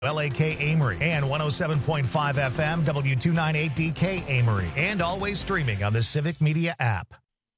LAK Amory and 107.5 FM W298DK Amory, and always streaming on the Civic Media app.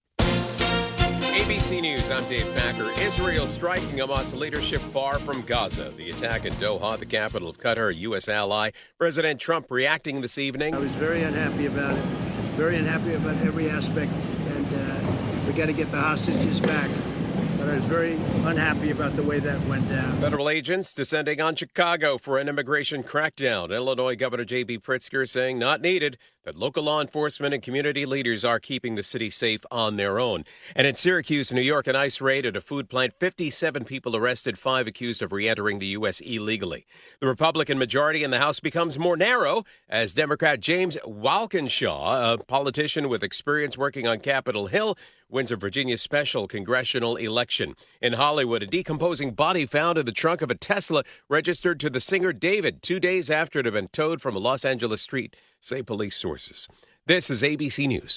ABC News, I'm Dave Packer. Israel striking Hamas leadership far from Gaza. The attack in Doha, the capital of Qatar, a U.S. ally. President Trump reacting this evening. I was very unhappy about it, very unhappy about every aspect, and we got to get the hostages back. But I was very unhappy about the way that went down. Federal agents descending on Chicago for an immigration crackdown. Illinois Governor J.B. Pritzker saying not needed, that local law enforcement and community leaders are keeping the city safe on their own. And in Syracuse, New York, an ICE raid at a food plant, 57 people arrested, 5 accused of re-entering the U.S. illegally. The Republican majority in the House becomes more narrow as Democrat James Walkinshaw, a politician with experience working on Capitol Hill, wins a Virginia special congressional election. In Hollywood, a decomposing body found in the trunk of a Tesla registered to the singer David 2 days after it had been towed from a Los Angeles street, say police sources. This is ABC News.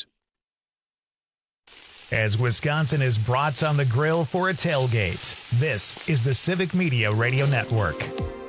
As Wisconsin is brats on the grill for a tailgate, this is the Civic Media Radio Network.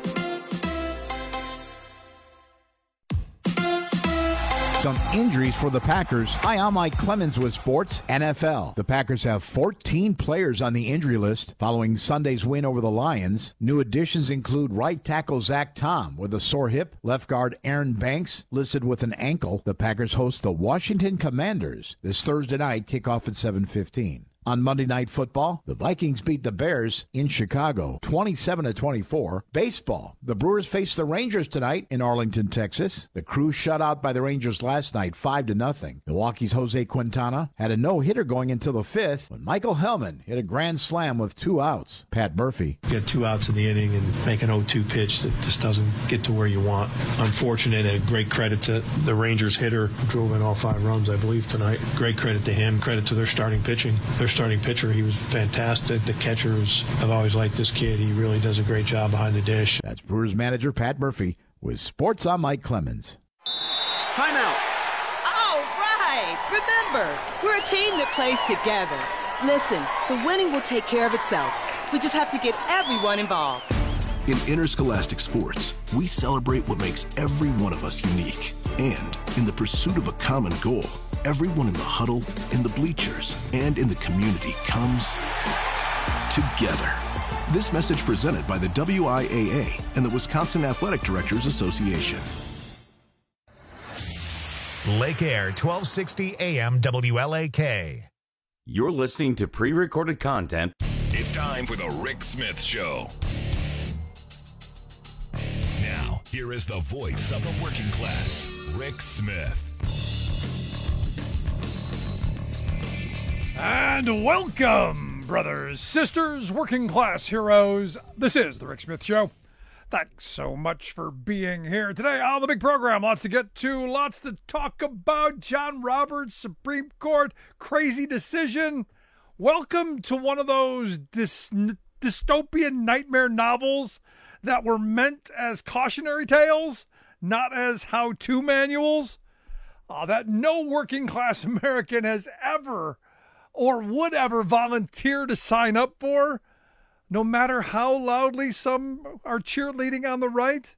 Some injuries for the Packers. Hi, I'm Mike Clemens with Sports NFL. The Packers have 14 players on the injury list following Sunday's win over the Lions. New additions include right tackle Zach Tom with a sore hip, left guard Aaron Banks listed with an ankle. The Packers host the Washington Commanders this Thursday night, kickoff at 7:15. On Monday Night Football, the Vikings beat the Bears in Chicago, 27-24. Baseball, the Brewers face the Rangers tonight in Arlington, Texas. The Crew shut out by the Rangers last night, 5-0. Milwaukee's Jose Quintana had a no-hitter going until the fifth when Michael Hellman hit a grand slam with 2 outs. Pat Murphy. You get 2 outs in the inning and make an 0-2 pitch that just doesn't get to where you want. Unfortunate, and great credit to the Rangers hitter who drove in all 5 runs, I believe, tonight. Great credit to him, credit to their starting pitching. Their starting pitcher, he was fantastic. The catchers, I've always liked this kid. He really does a great job behind the dish. That's Brewers manager Pat Murphy with Sports. I'm Mike Clemens. Timeout. All right. Remember, we're a team that plays together. Listen, the winning will take care of itself. We just have to get everyone involved. In interscholastic sports, we celebrate what makes every one of us unique. And in the pursuit of a common goal, everyone in the huddle, in the bleachers, and in the community comes together. This message presented by the WIAA and the Wisconsin Athletic Directors Association. Lake Air, 1260 AM WLAK. You're listening to pre-recorded content. It's time for the Rick Smith Show. Now, here is the voice of the working class, Rick Smith. And welcome, brothers, sisters, working class heroes. This is the Rick Smith Show. Thanks so much for being here today on the big program. Lots to get to, lots to talk about. John Roberts, Supreme Court, crazy decision. Welcome to one of those dystopian nightmare novels that were meant as cautionary tales, not as how-to manuals. That no working class American has ever or would ever volunteer to sign up for, no matter how loudly some are cheerleading on the right.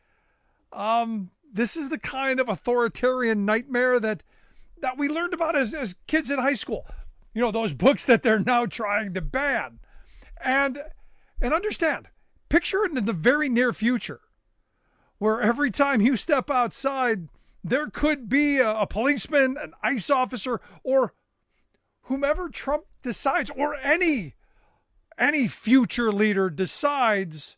This is the kind of authoritarian nightmare that we learned about as kids in high school. You know, those books that they're now trying to ban. And understand, picture it in the very near future, where every time you step outside, there could be a policeman, an ICE officer, or whomever Trump decides, or any future leader decides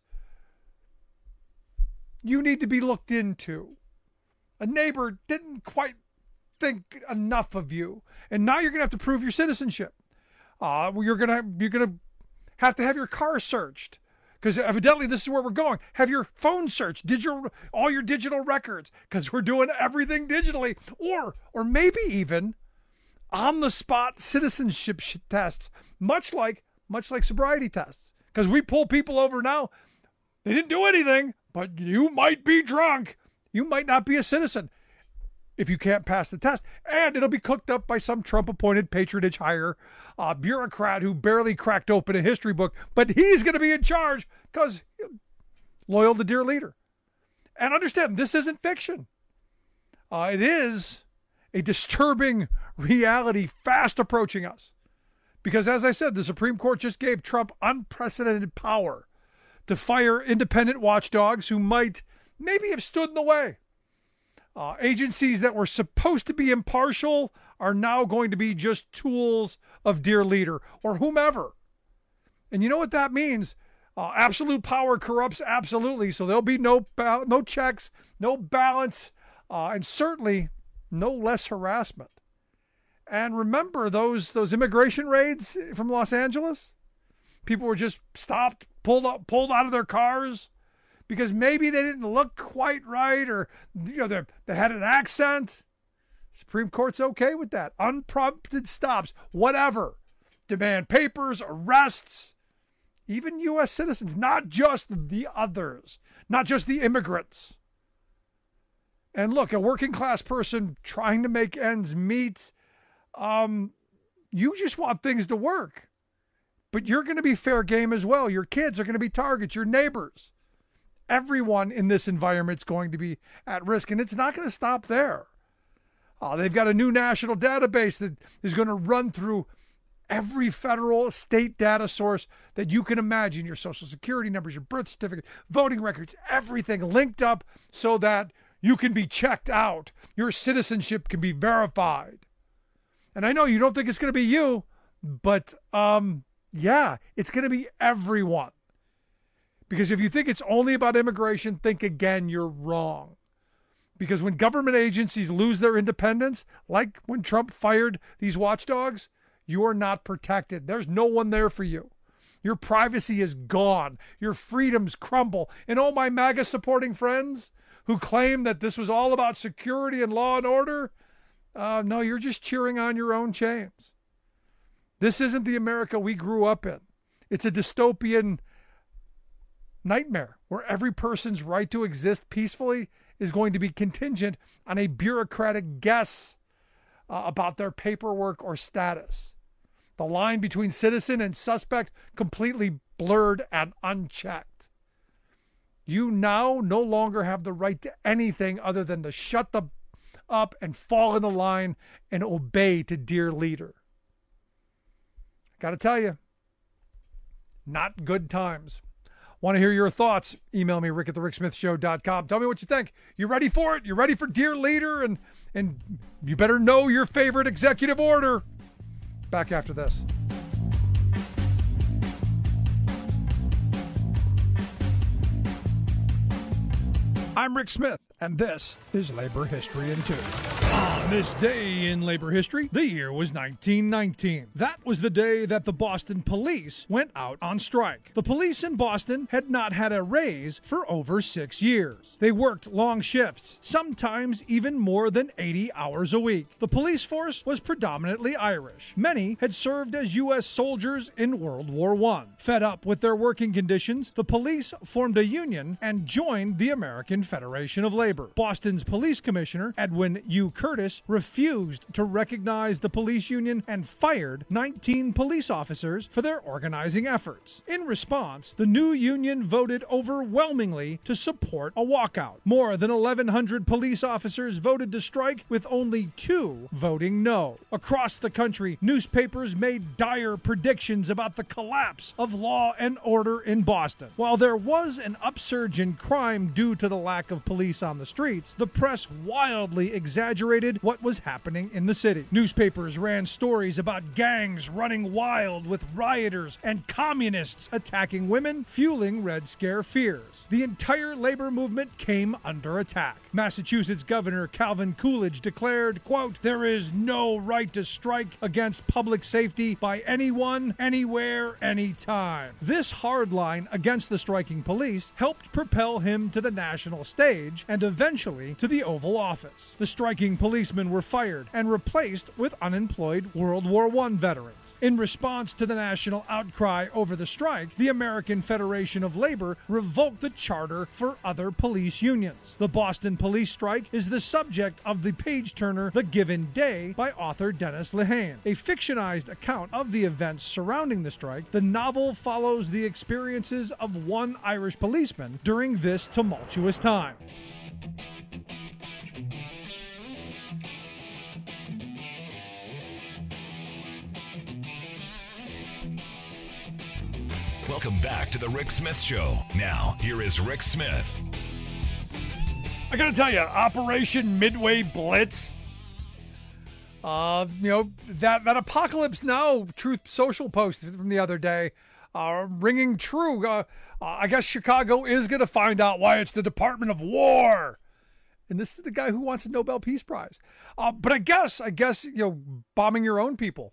you need to be looked into. A neighbor didn't quite think enough of you, and now you're going to have to prove your citizenship. You're going to have to have your car searched, because evidently this is where we're going. Have your phone searched, all your digital records, because we're doing everything digitally, or maybe even on-the-spot citizenship tests, much like sobriety tests. Because we pull people over now, they didn't do anything, but you might be drunk. You might not be a citizen if you can't pass the test. And it'll be cooked up by some Trump-appointed patronage hire bureaucrat who barely cracked open a history book, but he's going to be in charge because loyal to dear leader. And understand, this isn't fiction. It is a disturbing reality fast approaching us. Because as I said, the Supreme Court just gave Trump unprecedented power to fire independent watchdogs who might maybe have stood in the way. Agencies that were supposed to be impartial are now going to be just tools of dear leader or whomever. And you know what that means? Absolute power corrupts absolutely. So there'll be no checks, no balance, and certainly no less harassment. And remember those immigration raids from Los Angeles? People were just stopped, pulled out of their cars because maybe they didn't look quite right, or they had an accent. Supreme Court's okay with that. Unprompted stops, whatever. Demand papers, arrests, even U.S. citizens, not just the others, not just the immigrants. And look, a working class person trying to make ends meet, you just want things to work. But you're going to be fair game as well. Your kids are going to be targets, your neighbors. Everyone in this environment is going to be at risk, and it's not going to stop there. They've got a new national database that is going to run through every federal state data source that you can imagine, your social security numbers, your birth certificate, voting records, everything linked up so that you can be checked out. Your citizenship can be verified. And I know you don't think it's going to be you, but yeah, it's going to be everyone. Because if you think it's only about immigration, think again, you're wrong. Because when government agencies lose their independence, like when Trump fired these watchdogs, you are not protected. There's no one there for you. Your privacy is gone. Your freedoms crumble. And all my MAGA supporting friends who claim that this was all about security and law and order, no, you're just cheering on your own chains. This isn't the America we grew up in. It's a dystopian nightmare where every person's right to exist peacefully is going to be contingent on a bureaucratic guess about their paperwork or status. The line between citizen and suspect completely blurred and unchecked. You now no longer have the right to anything other than to shut up and fall in the line and obey to dear leader. Got to tell you, not good times. Want to hear your thoughts? Email me, rick@thericksmithshow.com. Tell me what you think. You ready for it? You ready for dear leader? And you better know your favorite executive order. Back after this. I'm Rick Smith, and this is Labor History in 2. On this day in labor history, the year was 1919. That was the day that the Boston police went out on strike. The police in Boston had not had a raise for over 6 years. They worked long shifts, sometimes even more than 80 hours a week. The police force was predominantly Irish. Many had served as U.S. soldiers in World War I. Fed up with their working conditions, the police formed a union and joined the American Federation of Labor. Boston's police commissioner, Edwin U. Curtis, refused to recognize the police union and fired 19 police officers for their organizing efforts. In response, the new union voted overwhelmingly to support a walkout. More than 1,100 police officers voted to strike, with only 2 voting no. Across the country, newspapers made dire predictions about the collapse of law and order in Boston. While there was an upsurge in crime due to the lack of police on the streets, the press wildly exaggerated what was happening in the city. Newspapers ran stories about gangs running wild with rioters and communists attacking women, fueling Red Scare fears. The entire labor movement came under attack. Massachusetts Governor Calvin Coolidge declared, quote, "There is no right to strike against public safety by anyone, anywhere, anytime." This hard line against the striking police helped propel him to the national stage and eventually to the Oval Office. The striking policemen were fired and replaced with unemployed World War I veterans. In response to the national outcry over the strike, the American Federation of Labor revoked the charter for other police unions. The Boston police strike is the subject of the page-turner The Given Day by author Dennis Lehane. A fictionized account of the events surrounding the strike, the novel follows the experiences of one Irish policeman during this tumultuous time. Welcome back to the Rick Smith Show. Now, here is Rick Smith. I gotta tell you, Operation Midway Blitz, that Apocalypse Now Truth Social post from the other day, ringing true. I guess Chicago is going to find out why it's the Department of War. And this is the guy who wants a Nobel Peace Prize. But I guess, bombing your own people,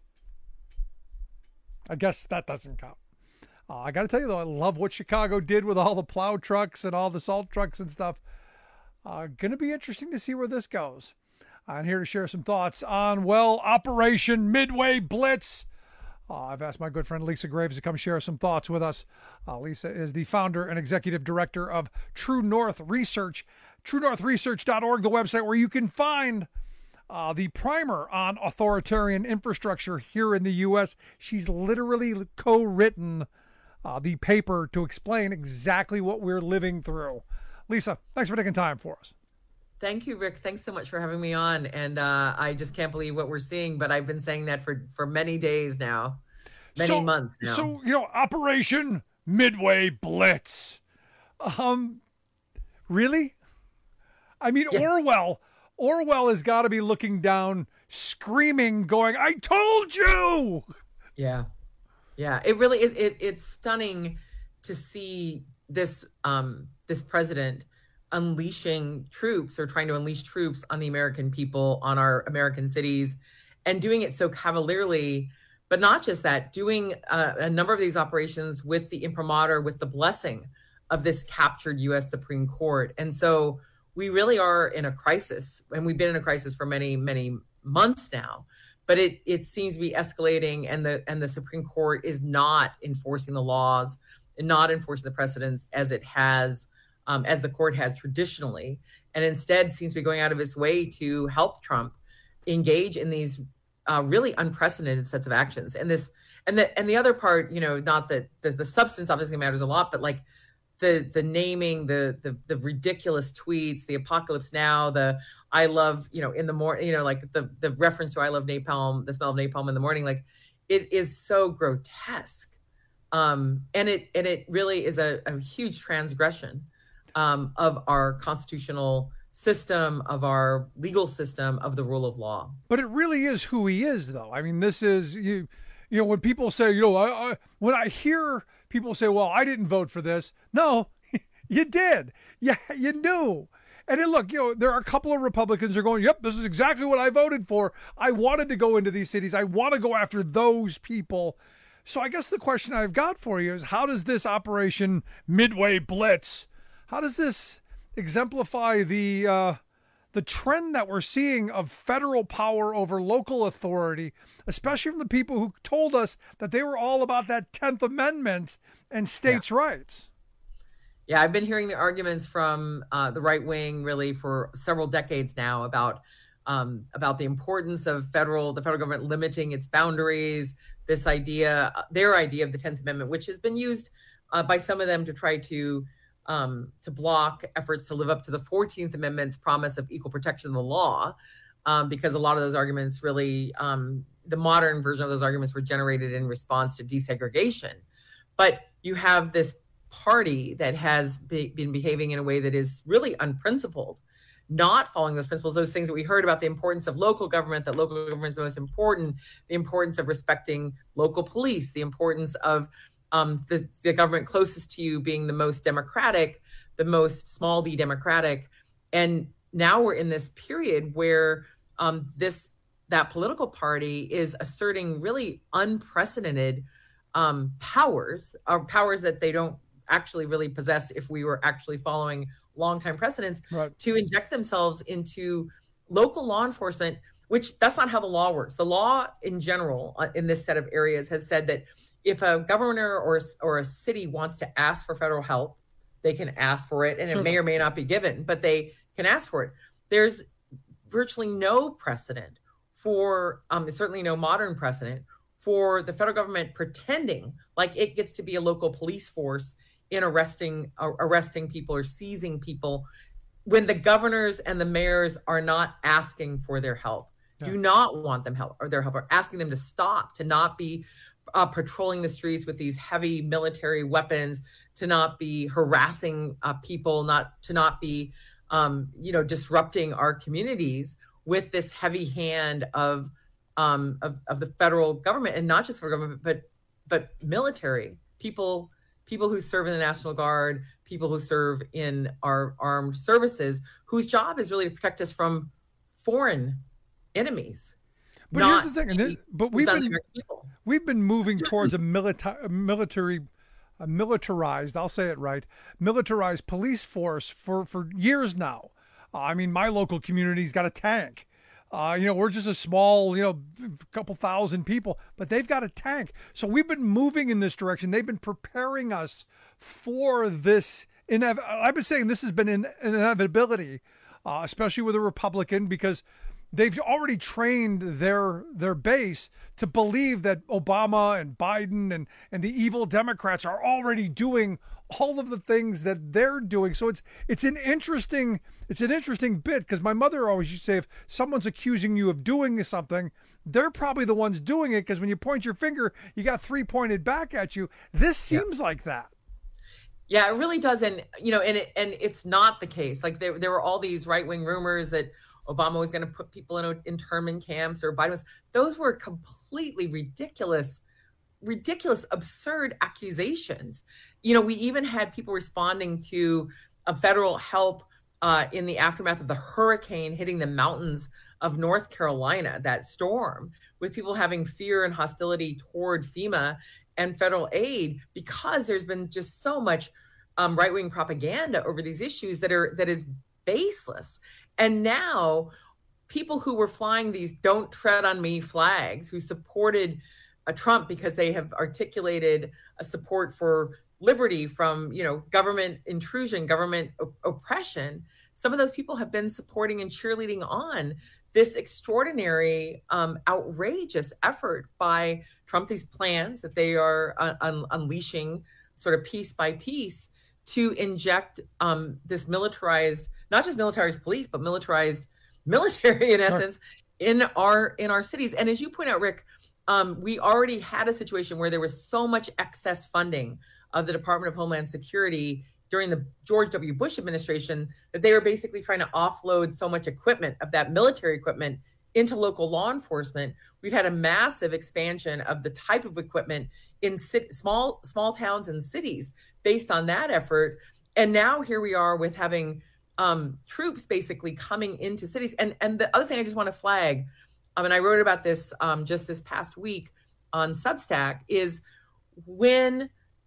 I guess that doesn't count. I got to tell you, though, I love what Chicago did with all the plow trucks and all the salt trucks and stuff. Going to be interesting to see where this goes. I'm here to share some thoughts on, Operation Midway Blitz. I've asked my good friend Lisa Graves to come share some thoughts with us. Lisa is the founder and executive director of True North Research, truenorthresearch.org, the website where you can find the primer on authoritarian infrastructure here in the U.S. She's literally co-written the paper to explain exactly what we're living through. Lisa, thanks for taking time for us. Thank you, Rick. Thanks so much for having me on. And I just can't believe what we're seeing, but I've been saying that for many days now, many months now. So, Operation Midway Blitz. Really? I mean, yeah. Orwell has got to be looking down, screaming, going, I told you! Yeah. Yeah. It really, it's stunning to see this, this president unleashing troops or trying to unleash troops on the American people, on our American cities, and doing it so cavalierly. But not just that, doing a number of these operations with the imprimatur, with the blessing of this captured U.S. Supreme Court. And so we really are in a crisis, and we've been in a crisis for many, many months now. But it seems to be escalating, and the Supreme Court is not enforcing the laws and not enforcing the precedents as it has, as the court has traditionally, and instead seems to be going out of its way to help Trump engage in these really unprecedented sets of actions. And the other part, not that the substance obviously matters a lot, but like the naming, the ridiculous tweets, the Apocalypse Now, the I love, in the morning, like the reference to I love napalm, the smell of napalm in the morning, like it is so grotesque. And it really is a huge transgression of our constitutional system, of our legal system, of the rule of law. But it really is who he is, though. I mean, this is, when people say, when I hear people say, well, I didn't vote for this. No, you did. Yeah, you knew. And then look, there are a couple of Republicans who are going, yep, this is exactly what I voted for. I wanted to go into these cities. I want to go after those people. So I guess the question I've got for you is, how does this Operation Midway Blitz, how does this exemplify the trend that we're seeing of federal power over local authority, especially from the people who told us that they were all about that 10th Amendment and states' rights? Yeah, I've been hearing the arguments from the right wing really for several decades now about the importance of the federal government limiting its boundaries. This idea, their idea of the 10th Amendment, which has been used by some of them to try to block efforts to live up to the 14th Amendment's promise of equal protection of the law, because a lot of those arguments really, the modern version of those arguments were generated in response to desegregation. But you have this party that has been behaving in a way that is really unprincipled, not following those principles, those things that we heard about, the importance of local government, that local government is the most important, the importance of respecting local police, the importance of the government closest to you being the most democratic, the most small d democratic. And now we're in this period where that political party is asserting really unprecedented powers that they don't actually really possess if we were actually following longtime precedents, right, to inject themselves into local law enforcement, which that's not how the law works. The law in general in this set of areas has said that if a governor or a city wants to ask for federal help, they can ask for it, and it may or may not be given, but they can ask for it. There's virtually no precedent for, certainly no modern precedent for the federal government pretending like it gets to be a local police force in arresting people or seizing people when the governors and the mayors are not asking for their help, do not want them help or their help, or asking them to stop, to not be patrolling the streets with these heavy military weapons, to not be harassing people, to not be disrupting our communities with this heavy hand of the federal government, and not just federal government, but military people who serve in the National Guard, people who serve in our armed services, whose job is really to protect us from foreign enemies. But here's the thing, we've been moving towards a militarized, I'll say it right, militarized police force for years now. I mean, my local community's got a tank. We're just a small, couple thousand people, but they've got a tank. So we've been moving in this direction. They've been preparing us for this. I've been saying this has been an inevitability, especially with a Republican, because they've already trained their base to believe that Obama and Biden and the evil Democrats are already doing all of the things that they're doing. So it's an interesting bit, because my mother always used to say, if someone's accusing you of doing something, they're probably the ones doing it, because when you point your finger, you got three pointed back at you. This seems like that. Yeah, it really does. And it's not the case. Like there were all these right-wing rumors that Obama was going to put people in internment camps, or Biden was. Those were completely ridiculous, absurd accusations. We even had people responding to federal help in the aftermath of the hurricane hitting the mountains of North Carolina, that storm, with people having fear and hostility toward FEMA and federal aid, because there's been just so much right-wing propaganda over these issues that is baseless. And now people who were flying these "Don't Tread on Me" flags, who supported Trump because they have articulated a support for liberty from, government intrusion, government oppression, some of those people have been supporting and cheerleading on this extraordinary, outrageous effort by Trump, these plans that they are unleashing sort of piece by piece to inject this militarized, not just militarized police, but militarized military in essence in our cities. And as you point out, Rick, we already had a situation where there was so much excess funding of the Department of Homeland Security during the George W. Bush administration that they were basically trying to offload so much equipment, of that military equipment, into local law enforcement. We've had a massive expansion of the type of equipment in small towns and cities based on that effort. And now here we are with having troops basically coming into cities. And the other thing I just want to flag, and I wrote about this just this past week on Substack, is when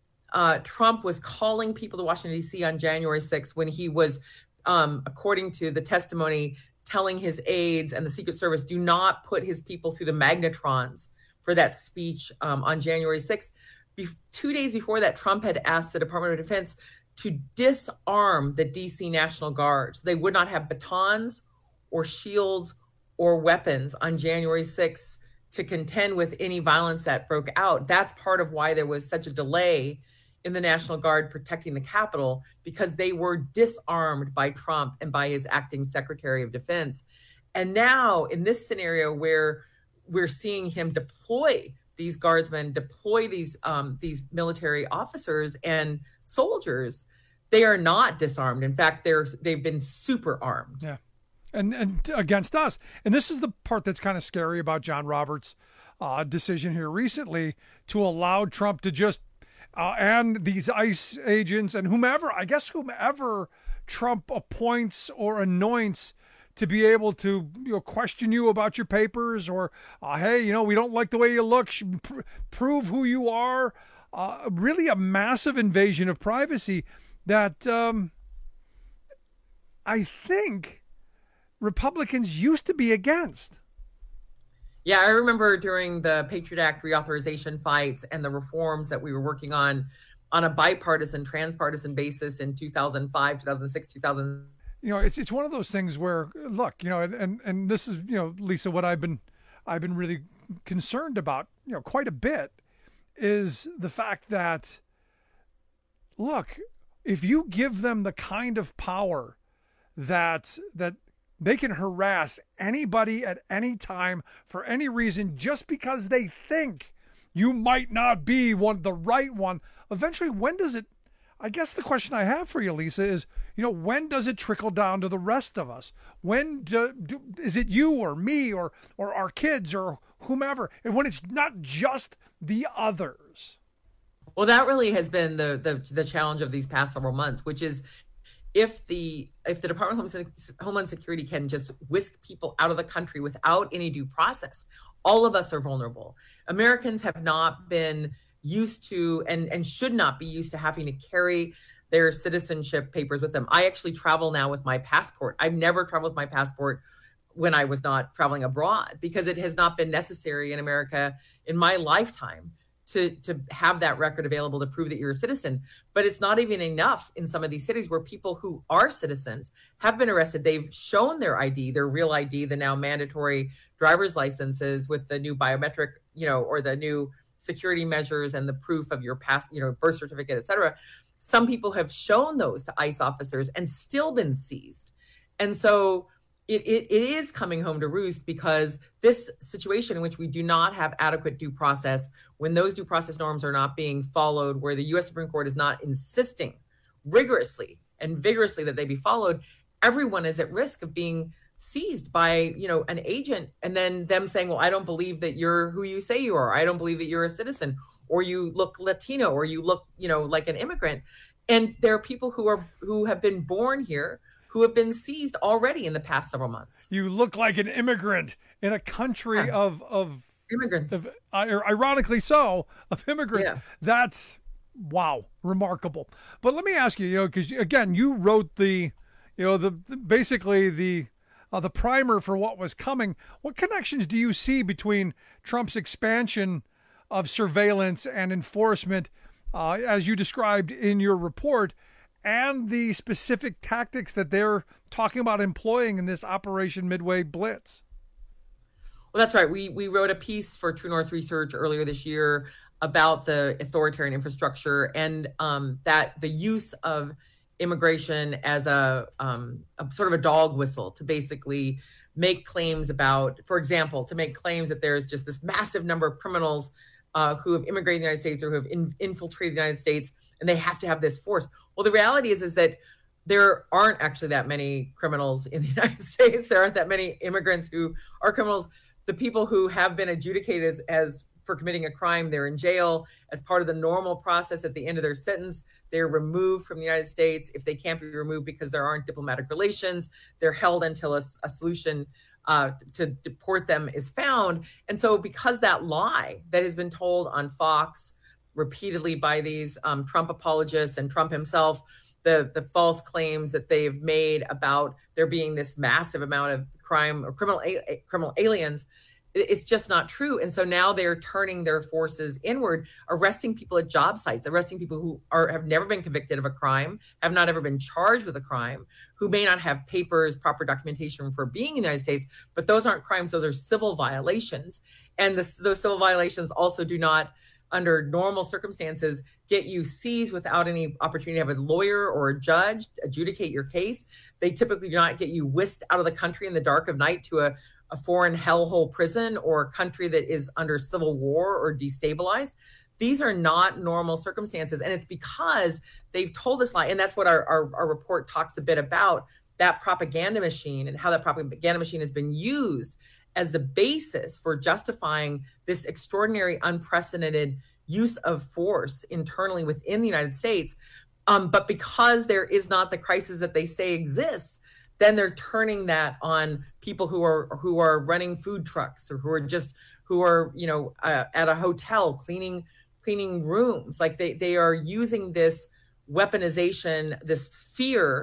Trump was calling people to Washington, D.C. on January 6th, when he was, according to the testimony, telling his aides and the Secret Service, do not put his people through the magnetrons for that speech on January 6th. 2 days before that, Trump had asked the Department of Defense to disarm the D.C. National Guard. So they would not have batons or shields or weapons on January 6th to contend with any violence that broke out. That's part of why there was such a delay in the National Guard protecting the Capitol, because they were disarmed by Trump and by his acting Secretary of Defense. And now in this scenario where we're seeing him deploy these guardsmen, deploy these military officers and soldiers, they are not disarmed. In fact, they've been super armed. Yeah. And against us. And this is the part that's kind of scary about John Roberts' decision here recently, to allow Trump to just and these ICE agents and whomever Trump appoints or anoints to be able to question you about your papers, or hey, we don't like the way you look, prove who you are. Really a massive invasion of privacy that I think Republicans used to be against. Yeah, I remember during the Patriot Act reauthorization fights and the reforms that we were working on a bipartisan, transpartisan basis in 2005, 2006, 2000. It's one of those things where, look, and this is, Lisa, what I've been really concerned about, quite a bit, is the fact that, look, if you give them the kind of power that they can harass anybody at any time for any reason just because they think you might not be the right one. Eventually, when does it? I guess the question I have for you, Lisa, is, when does it trickle down to the rest of us? When is it you or me or our kids or whomever? And when it's not just the others. Well, that really has been the challenge of these past several months, which is, if the Department of Homeland Security can just whisk people out of the country without any due process, all of us are vulnerable. Americans have not been used to and should not be used to having to carry their citizenship papers with them. I actually travel now with my passport. I've never traveled with my passport when I was not traveling abroad, because it has not been necessary in America in my lifetime to have that record available to prove that you're a citizen. But it's not even enough in some of these cities where people who are citizens have been arrested. They've shown their ID, their real ID, the now mandatory driver's licenses with the new biometric, or the new security measures and the proof of your past, birth certificate, et cetera. Some people have shown those to ICE officers and still been seized. And so it is coming home to roost, because this situation in which we do not have adequate due process, when those due process norms are not being followed, where the U.S. Supreme Court is not insisting rigorously and vigorously that they be followed, everyone is at risk of being seized by, an agent, and then them saying, well, I don't believe that you're who you say you are. I don't believe that you're a citizen, or you look Latino, or you look, like an immigrant. And there are people who have been born here who have been seized already in the past several months. You look like an immigrant in a country of immigrants, ironically so, of immigrants. Yeah. That's, wow, remarkable. But let me ask you, because again, you wrote the primer for what was coming. What connections do you see between Trump's expansion of surveillance and enforcement, as you described in your report, and the specific tactics that they're talking about employing in this Operation Midway Blitz? Well, that's right. We wrote a piece for True North Research earlier this year about the authoritarian infrastructure and that the use of immigration as a sort of a dog whistle to basically make claims about, for example, to make claims that there's just this massive number of criminals who have immigrated in the United States or who have infiltrated the United States, and they have to have this force. Well, the reality is that there aren't actually that many criminals in the United States. There aren't that many immigrants who are criminals. The people who have been adjudicated as for committing a crime, they're in jail as part of the normal process. At the end of their sentence, they're removed from the United States. If they can't be removed because there aren't diplomatic relations, they're held until a solution to deport them is found. And so because that lie that has been told on Fox repeatedly by these Trump apologists and Trump himself, the false claims that they've made about there being this massive amount of crime or criminal aliens, it's just not true. And so now they're turning their forces inward, arresting people at job sites, arresting people who have never been convicted of a crime, have not ever been charged with a crime, who may not have papers, proper documentation for being in the United States, but those aren't crimes, those are civil violations. And those civil violations also do not, under normal circumstances, get you seized without any opportunity to have a lawyer or a judge adjudicate your case. They typically do not get you whisked out of the country in the dark of night to a foreign hellhole prison or a country that is under civil war or destabilized. These are not normal circumstances. And it's because they've told this lie. And that's what our report talks a bit about, that propaganda machine and how that propaganda machine has been used as the basis for justifying this extraordinary, unprecedented use of force internally within the United States. But because there is not the crisis that they say exists, then they're turning that on people who are running food trucks or who are at a hotel cleaning rooms. Like they are using this weaponization, this fear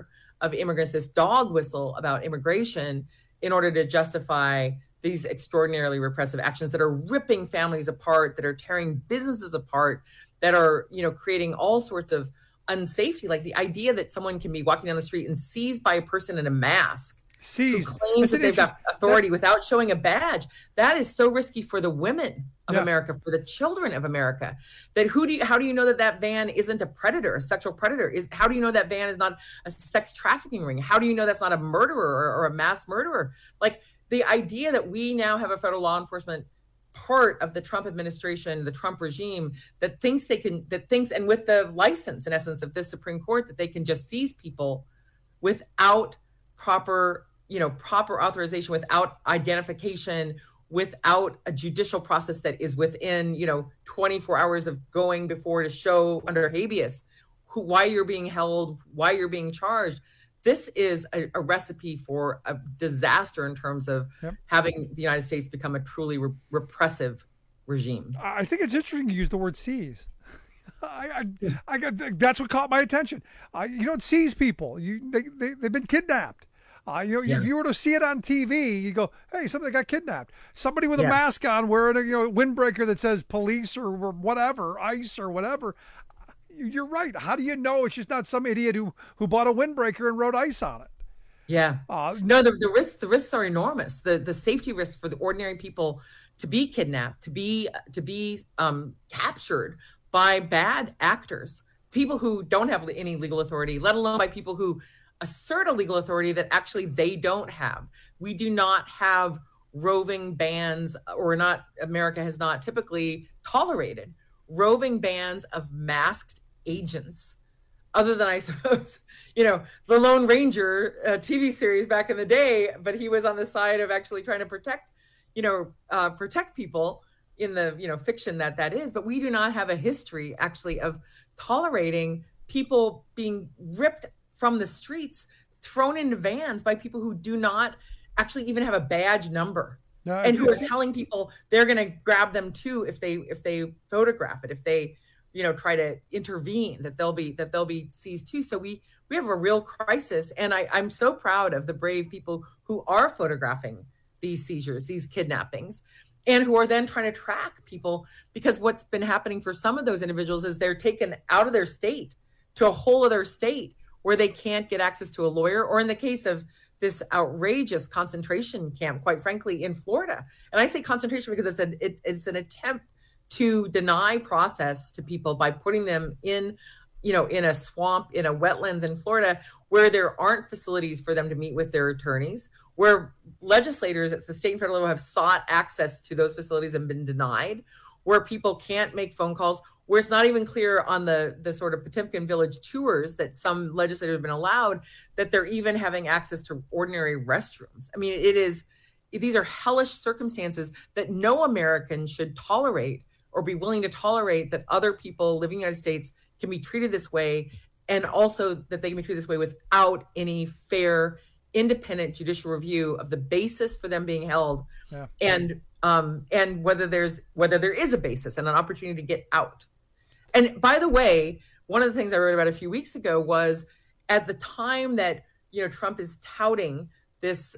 of immigrants, this dog whistle about immigration in order to justify these extraordinarily repressive actions that are ripping families apart, that are tearing businesses apart, that are, creating all sorts of unsafety. Like the idea that someone can be walking down the street and seized by a person in a mask who claims that they've got authority without showing a badge. That is so risky for the women of America, for the children of America. That how do you know that van isn't a predator, a sexual predator? How do you know that van is not a sex trafficking ring? How do you know that's not a murderer or a mass murderer? Like the idea that we now have a federal law enforcement part of the Trump administration, the Trump regime, that thinks and with the license, in essence, of this Supreme Court, that they can just seize people without proper authorization, without identification, without a judicial process that is within, 24 hours of going before to show under habeas why you're being held, why you're being charged. This is a recipe for a disaster in terms of having the United States become a truly repressive regime. I think it's interesting you use the word seize. That's what caught my attention. You don't seize people. They've been kidnapped. If you were to see it on TV, you go, hey, somebody got kidnapped. Somebody with a mask on wearing a windbreaker that says police or whatever, ICE or whatever. You're right. How do you know it's just not some idiot who bought a windbreaker and wrote ICE on it? Yeah. No, the risks are enormous. The safety risks for the ordinary people to be kidnapped, to be captured by bad actors, people who don't have any legal authority, let alone by people who assert a legal authority that actually they don't have. We do not have roving bands, America has not typically tolerated roving bands of masked agents, other than, I suppose, the Lone Ranger TV series back in the day, but he was on the side of actually trying to protect people in the, fiction that is. But we do not have a history actually of tolerating people being ripped from the streets, thrown into vans by people who do not actually even have a badge number. No, and who are telling people they're going to grab them too if they photograph it, if they try to intervene, that they'll be seized too. So we have a real crisis, and I'm so proud of the brave people who are photographing these seizures, these kidnappings, and who are then trying to track people, because what's been happening for some of those individuals is they're taken out of their state to a whole other state where they can't get access to a lawyer, or in the case of this outrageous concentration camp, quite frankly, in Florida. And I say concentration because it's an attempt to deny process to people by putting them in a swamp, in a wetlands in Florida, where there aren't facilities for them to meet with their attorneys, where legislators at the state and federal level have sought access to those facilities and been denied, where people can't make phone calls, where it's not even clear on the sort of Potemkin Village tours that some legislators have been allowed that they're even having access to ordinary restrooms. I mean, these are hellish circumstances that no American should tolerate or be willing to tolerate, that other people living in the United States can be treated this way, and also that they can be treated this way without any fair, independent judicial review of the basis for them being held, and whether there is a basis and an opportunity to get out. And by the way, one of the things I wrote about a few weeks ago was, at the time that Trump is touting this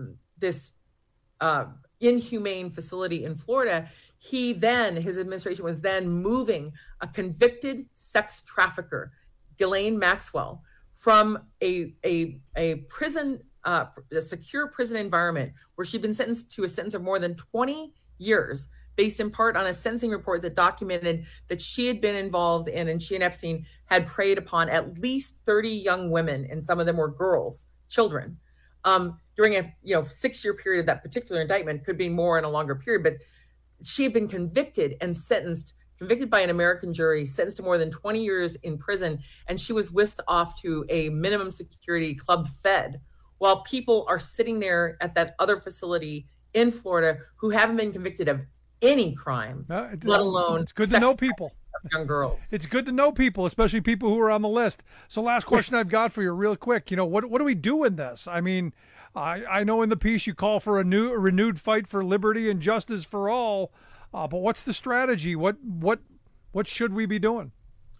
inhumane facility in Florida, his administration was then moving a convicted sex trafficker, Ghislaine Maxwell, from a prison, a secure prison environment where she'd been sentenced to a sentence of more than 20 years, based in part on a sentencing report that documented that she had been involved in, and she and Epstein had preyed upon at least 30 young women, and some of them were children, during a 6-year period of that particular indictment. Could be more in a longer period, but she had been convicted by an American jury, sentenced to more than 20 years in prison, and she was whisked off to a minimum security Club Fed, while people are sitting there at that other facility in Florida who haven't been convicted of any crime, let alone it's good to know people. Young girls. It's good to know people, especially people who are on the list. So last question I've got for you real quick. What do we do in this? I mean, I know in the piece you call for a renewed fight for liberty and justice for all, but what's the strategy? What should we be doing?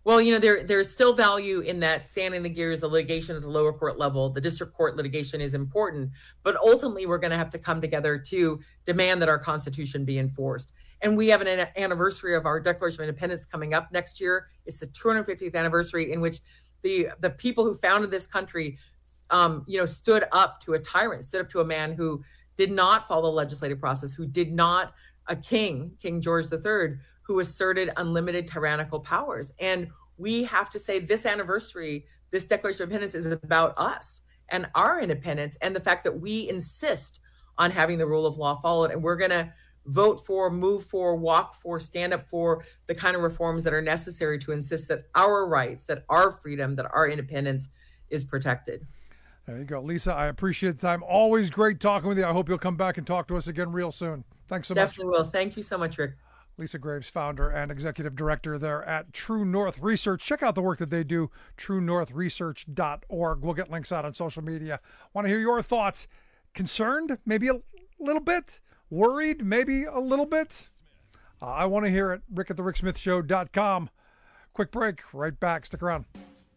Well, there's still value in that sanding the gears, the litigation at the lower court level. The district court litigation is important, but ultimately we're going to have to come together to demand that our Constitution be enforced. And we have an anniversary of our Declaration of Independence coming up next year. It's the 250th anniversary in which the people who founded this country, stood up to a tyrant, stood up to a man who did not follow the legislative process, who did not, King George III, who asserted unlimited tyrannical powers. And we have to say this anniversary, this Declaration of Independence is about us and our independence and the fact that we insist on having the rule of law followed. And we're going to vote for, move for, walk for, stand up for the kind of reforms that are necessary to insist that our rights, that our freedom, that our independence is protected. There you go. Lisa, I appreciate the time. Always great talking with you. I hope you'll come back and talk to us again real soon. Thanks so much. Definitely will. Thank you so much, Rick. Lisa Graves, founder and executive director there at True North Research. Check out the work that they do, truenorthresearch.org. We'll get links out on social media. Want to hear your thoughts? Concerned? Maybe a little bit? Worried? Maybe a little bit? I want to hear it. Rick@thericksmithshow.com. Quick break. Right back. Stick around.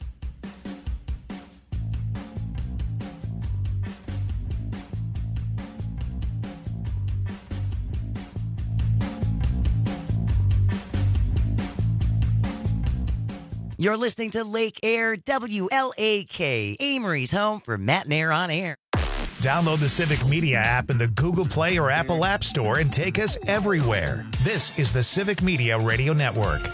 You're listening to Lake Air WLAK, Amory's home for Matt and Air on Air. Download the Civic Media app in the Google Play or Apple App Store and take us everywhere. This is the Civic Media Radio Network.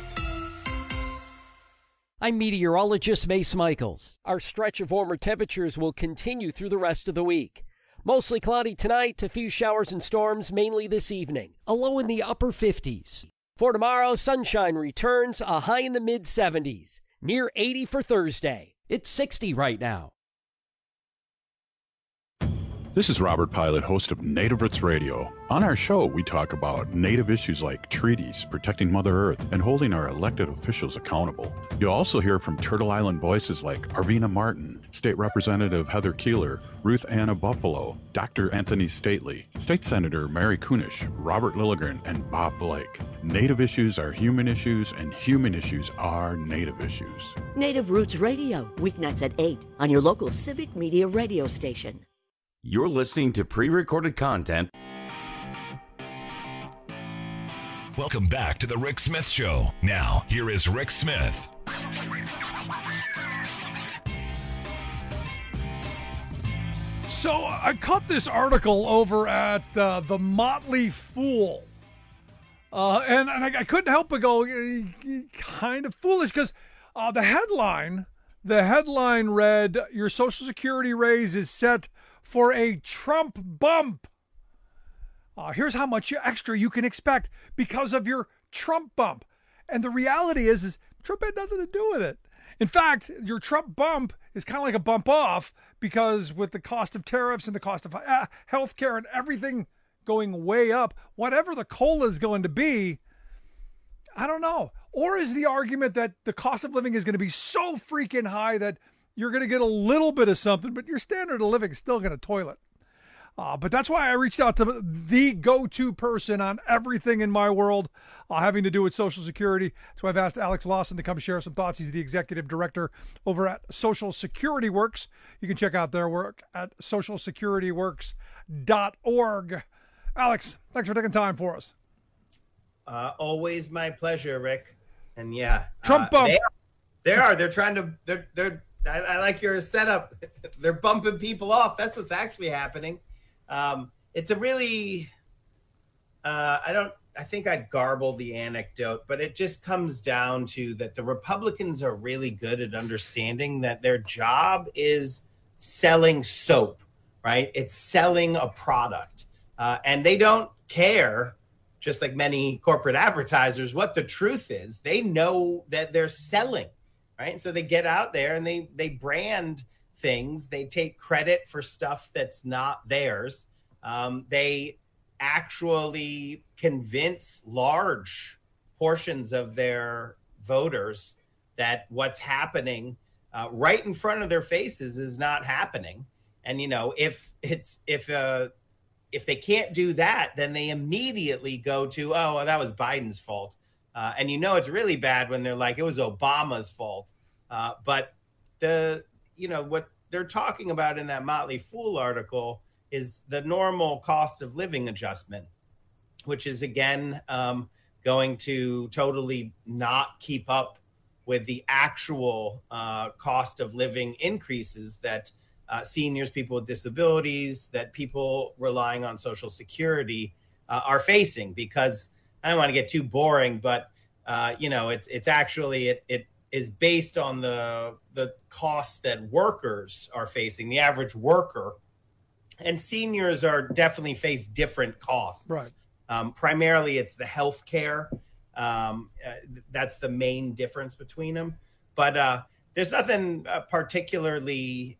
I'm meteorologist Mace Michaels. Our stretch of warmer temperatures will continue through the rest of the week. Mostly cloudy tonight, a few showers and storms mainly this evening, a low in the upper 50s. For tomorrow, sunshine returns, a high in the mid-70s, near 80 for Thursday. It's 60 right now. This is Robert Pilot, host of Native Roots Radio. On our show, we talk about Native issues like treaties, protecting Mother Earth, and holding our elected officials accountable. You'll also hear from Turtle Island voices like Arvina Martin, State Representative Heather Keeler, Ruth Anna Buffalo, Dr. Anthony Stately, State Senator Mary Kunish, Robert Lilligren, and Bob Blake. Native issues are human issues, and human issues are Native issues. Native Roots Radio, weeknights at 8 on your local Civic Media radio station. You're listening to pre-recorded content. Welcome back to the Rick Smith Show. Now, here is Rick Smith. So I caught this article over at The Motley Fool. And I couldn't help but go kind of foolish because the headline read, "Your Social Security raise is set for a Trump bump. Here's how much extra you can expect because of your Trump bump." And the reality is Trump had nothing to do with it. In fact, your Trump bump is kind of like a bump off because with the cost of tariffs and the cost of healthcare and everything going way up, whatever the COLA is going to be, I don't know. Or is the argument that the cost of living is going to be so freaking high that you're going to get a little bit of something, but your standard of living is still going to toilet. But that's why I reached out to the go-to person on everything in my world having to do with Social Security. So I've asked Alex Lawson to come share some thoughts. He's the executive director over at Social Security Works. You can check out their work at socialsecurityworks.org. Alex, thanks for taking time for us. Always my pleasure, Rick. And yeah, Trump bump. They're trying to. I like your setup. They're bumping people off. That's what's actually happening. It's a really, I think I'd garble the anecdote, but it just comes down to that the Republicans are really good at understanding that their job is selling soap, right? It's selling a product. And they don't care, just like many corporate advertisers, what the truth is. They know that they're selling. Right. So they get out there and they brand things. They take credit for stuff that's not theirs. They actually convince large portions of their voters that what's happening right in front of their faces is not happening. And, you know, if they can't do that, then they immediately go to, oh, well, that was Biden's fault. And it's really bad when they're like, it was Obama's fault. But what they're talking about in that Motley Fool article is the normal cost of living adjustment, which is, again, going to totally not keep up with the actual cost of living increases that seniors, people with disabilities, that people relying on Social Security are facing. Because I don't want to get too boring, but it's actually it is based on the costs that workers are facing, the average worker, and seniors are definitely face different costs. Right. Primarily, it's the health care. That's the main difference between them. But there's nothing particularly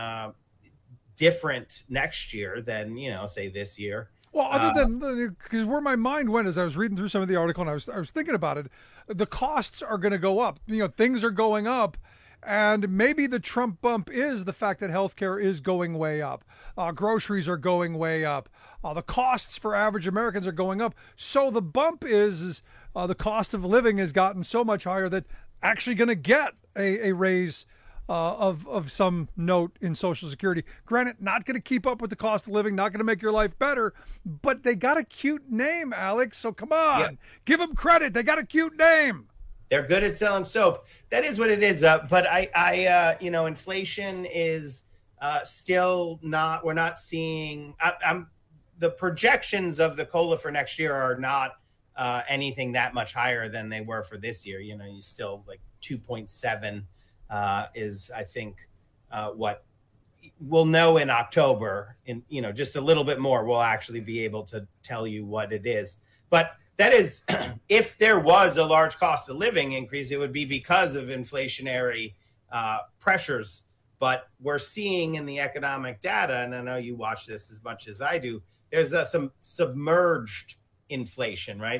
different next year than, say this year. Well, other than because where my mind went as I was reading through some of the article and I was thinking about it, the costs are going to go up. Things are going up. And maybe the Trump bump is the fact that healthcare is going way up. Groceries are going way up. The costs for average Americans are going up. So the bump is the cost of living has gotten so much higher that actually going to get a raise of some note in Social Security. Granted, not going to keep up with the cost of living, not going to make your life better, but they got a cute name, Alex. So come on, Give them credit. They got a cute name. They're good at selling soap. That is what it is. But I inflation is still not. We're not seeing. The projections of the COLA for next year are not anything that much higher than they were for this year. You still like 2.7 is, I think, what we'll know in October. In just a little bit more, we'll actually be able to tell you what it is. But that is, if there was a large cost of living increase, it would be because of inflationary pressures. But we're seeing in the economic data, and I know you watch this as much as I do, there's some submerged inflation, right?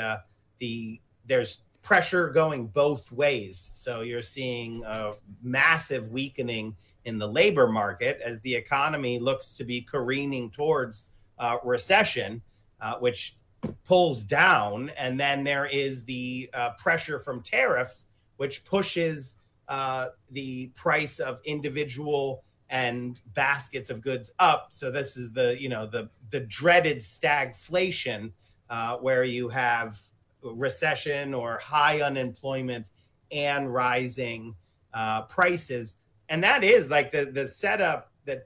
There's pressure going both ways. So you're seeing a massive weakening in the labor market as the economy looks to be careening towards recession, which pulls down, and then there is the pressure from tariffs, which pushes the price of individual and baskets of goods up. So this is the dreaded stagflation, where you have recession or high unemployment and rising prices, and that is like the setup that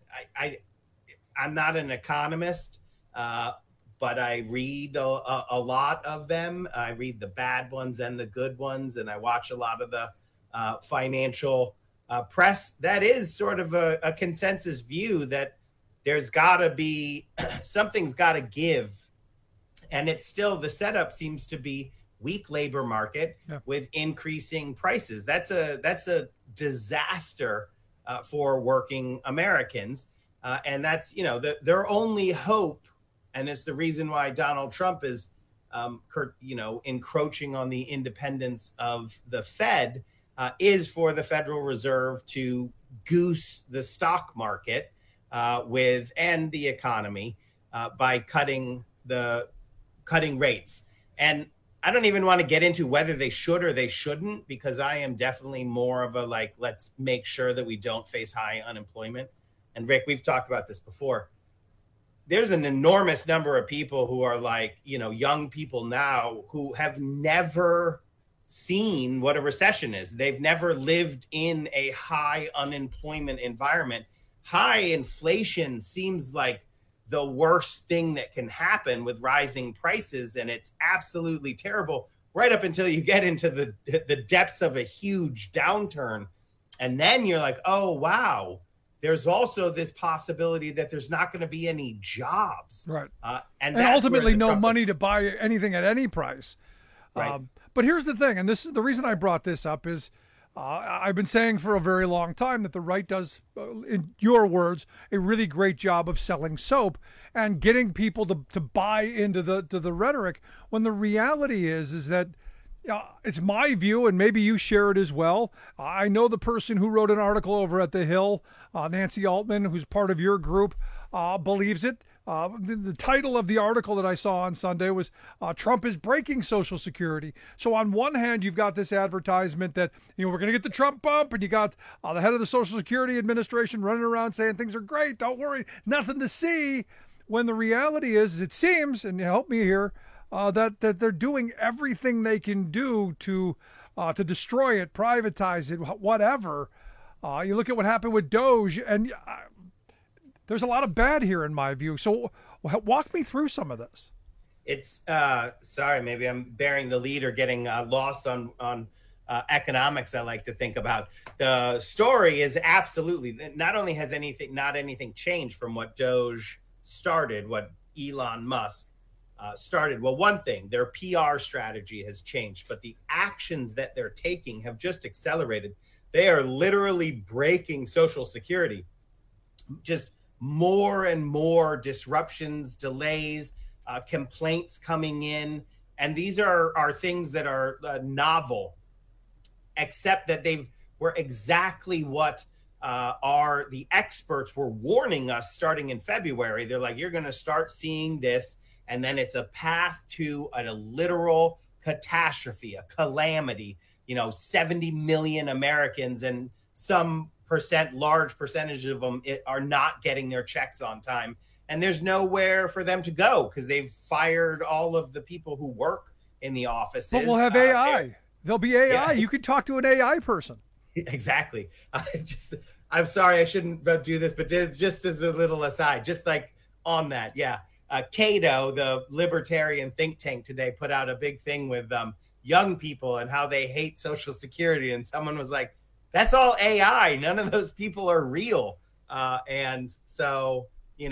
I'm not an economist. But I read a lot of them. I read the bad ones and the good ones, and I watch a lot of the financial press. That is sort of a consensus view that there's got to be something's got to give, and it's still the setup seems to be weak labor market with increasing prices. That's a disaster for working Americans, and that's their only hope. And it's the reason why Donald Trump is, encroaching on the independence of the Fed, is for the Federal Reserve to goose the stock market and the economy by cutting rates. And I don't even want to get into whether they should or they shouldn't, because I am definitely more of a let's make sure that we don't face high unemployment. And Rick, we've talked about this before. There's an enormous number of people who are young people now who have never seen what a recession is. They've never lived in a high unemployment environment. High inflation seems like the worst thing that can happen with rising prices, and it's absolutely terrible right up until you get into the depths of a huge downturn. And then you're like, oh, wow. There's also this possibility that there's not going to be any jobs. Right. And ultimately no money to buy anything at any price. Right. But here's the thing, and this is the reason I brought this up is I've been saying for a very long time that the right does, in your words, a really great job of selling soap and getting people to buy into the rhetoric, when the reality is that it's my view, and maybe you share it as well. I know the person who wrote an article over at The Hill, Nancy Altman, who's part of your group, believes it. The title of the article that I saw on Sunday was Trump is breaking Social Security. So on one hand, you've got this advertisement that, we're going to get the Trump bump, and you got the head of the Social Security Administration running around saying things are great, don't worry, nothing to see. When the reality is, it seems, and help me here, that they're doing everything they can do to destroy it, privatize it, whatever. You look at what happened with Doge, and there's a lot of bad here in my view. So walk me through some of this. It's sorry, maybe I'm bearing the lead or getting lost on economics. I like to think about. The story is absolutely, not only has anything changed from what Doge started, what Elon Musk started. Well, one thing, their PR strategy has changed, but the actions that they're taking have just accelerated. They are literally breaking Social Security. Just more and more disruptions, delays, complaints coming in. And these are things that are novel, except that they were exactly what the experts were warning us starting in February. They're like, you're going to start seeing this, and then it's a path to a literal catastrophe, a calamity. 70 million Americans and some large percentage of them are not getting their checks on time. And there's nowhere for them to go because they've fired all of the people who work in the offices. But we'll have AI. There'll be AI. Yeah. You could talk to an AI person. Exactly. I'm sorry, I shouldn't do this, but just as a little aside, just like on that. Yeah. Cato, the libertarian think tank today, put out a big thing with young people and how they hate Social Security. And someone was like, that's all AI. None of those people are real. And so,